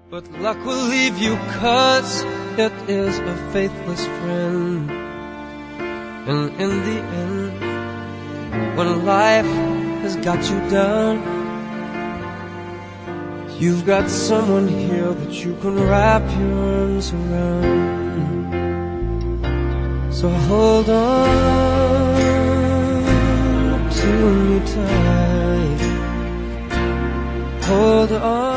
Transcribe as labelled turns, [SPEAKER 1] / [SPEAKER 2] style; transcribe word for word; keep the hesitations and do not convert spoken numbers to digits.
[SPEAKER 1] But luck will leave you, 'cause it is a faithless friend. And in the end, when life has got you down, you've got someone here that you can wrap your arms around. So hold on to me tight. Hold on.